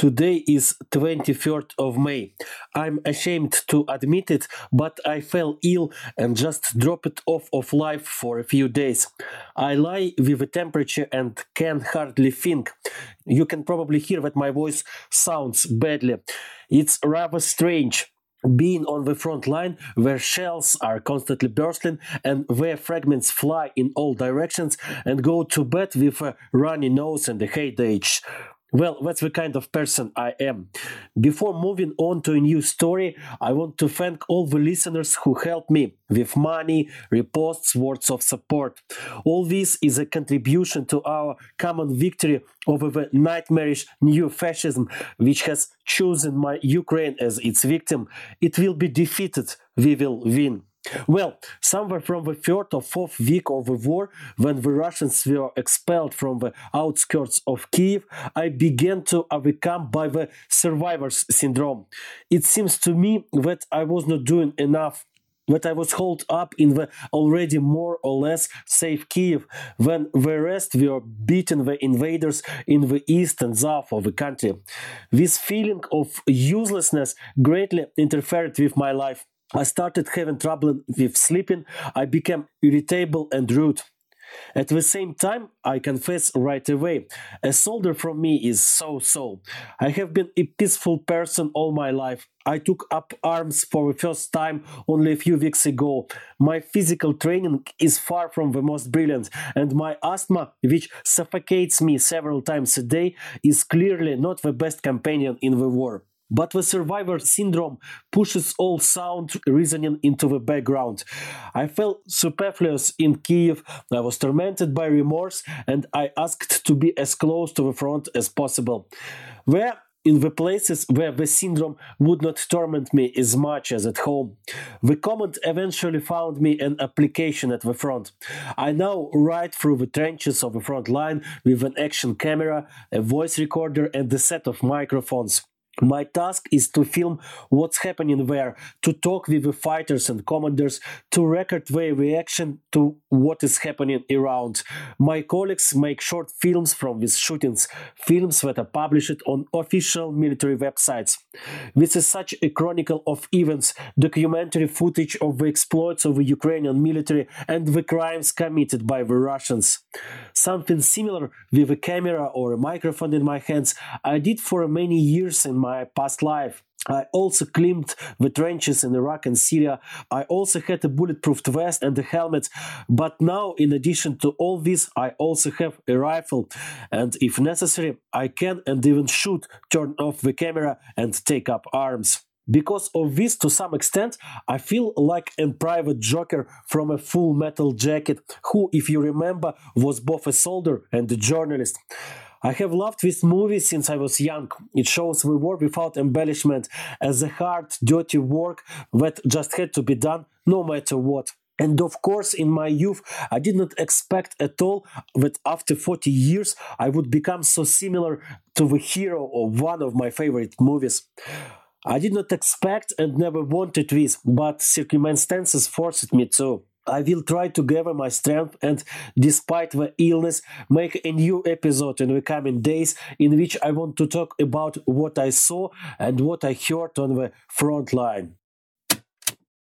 Today is 23rd of May. I'm ashamed to admit it, but I fell ill and just dropped off of life for a few days. I lie with a temperature and can hardly think. You can probably hear that my voice sounds badly. It's rather strange. Being on the front line where shells are constantly bursting and where fragments fly in all directions and go to bed with a runny nose and a headache. Well, that's the kind of person I am. Before moving on to a new story, I want to thank all the listeners who helped me with money, reposts, words of support. All this is a contribution to our common victory over the nightmarish new fascism which has chosen my Ukraine as its victim. It will be defeated. We will win. Well, somewhere from the third or fourth week of the war, when the Russians were expelled from the outskirts of Kiev, I began to overcome by the survivor's syndrome. It seems to me that I was not doing enough, that I was holed up in the already more or less safe Kiev when the rest were beating the invaders in the east and south of the country. This feeling of uselessness greatly interfered with my life. I started having trouble with sleeping, I became irritable and rude. At the same time, I confess right away, a soldier from me is so-so. I have been a peaceful person all my life. I took up arms for the first time only a few weeks ago. My physical training is far from the most brilliant, and my asthma, which suffocates me several times a day, is clearly not the best companion in the war. But the survivor syndrome pushes all sound reasoning into the background. I felt superfluous in Kiev, I was tormented by remorse, and I asked to be as close to the front as possible. Where in the places where the syndrome would not torment me as much as at home. The command eventually found me an application at the front. I now ride through the trenches of the front line with an action camera, a voice recorder, and a set of microphones. My task is to film what's happening there, to talk with the fighters and commanders, to record their reaction to what is happening around. My colleagues make short films from these shootings, films that are published on official military websites. This is such a chronicle of events, documentary footage of the exploits of the Ukrainian military and the crimes committed by the Russians. Something similar with a camera or a microphone in my hands I did for many years in my past life. I also climbed the trenches in Iraq and Syria. I also had a bulletproof vest and a helmet. But now, in addition to all this, I also have a rifle. And if necessary, I can and even should turn off the camera and take up arms. Because of this, to some extent, I feel like a private Joker from a Full Metal Jacket, who, if you remember, was both a soldier and a journalist. I have loved this movie since I was young. It shows the war without embellishment as a hard, dirty work that just had to be done no matter what. And of course, in my youth, I did not expect at all that after 40 years I would become so similar to the hero of one of my favorite movies. I did not expect and never wanted this, but circumstances forced me to. I will try to gather my strength and, despite the illness, make a new episode in the coming days in which I want to talk about what I saw and what I heard on the front line.